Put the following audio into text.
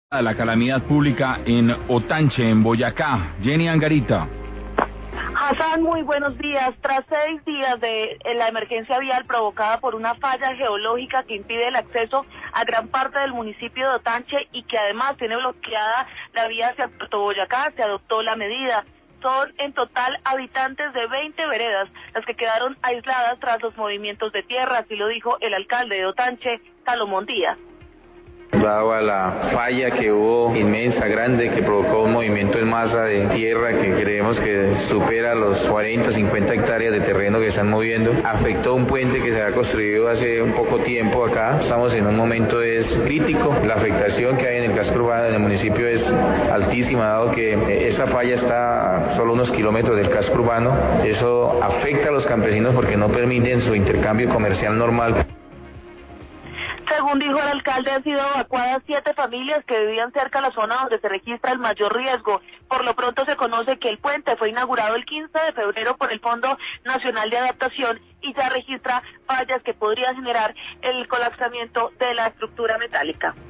La calamidad pública en Otanche, en Boyacá. Jenny Angarita. Hassan, muy buenos días. Tras 6 días de la emergencia vial provocada por una falla geológica que impide el acceso a gran parte del municipio de Otanche y que además tiene bloqueada la vía hacia Puerto Boyacá, se adoptó la medida. Son en total habitantes de 20 veredas las que quedaron aisladas tras los movimientos de tierra, así lo dijo el alcalde de Otanche, Salomón Díaz. Dado a la falla que hubo inmensa, grande, que provocó un movimiento en masa de tierra que creemos que supera los 40, 50 hectáreas de terreno que se están moviendo, afectó un puente que se ha construido hace un poco tiempo acá. Estamos en un momento crítico. La afectación que hay en el casco urbano del municipio es altísima, dado que esa falla está a solo unos kilómetros del casco urbano. Eso afecta a los campesinos porque no permiten su intercambio comercial normal. Según dijo el alcalde, han sido evacuadas 7 familias que vivían cerca de la zona donde se registra el mayor riesgo. Por lo pronto se conoce que el puente fue inaugurado el 15 de febrero por el Fondo Nacional de Adaptación y ya registra fallas que podrían generar el colapsamiento de la estructura metálica.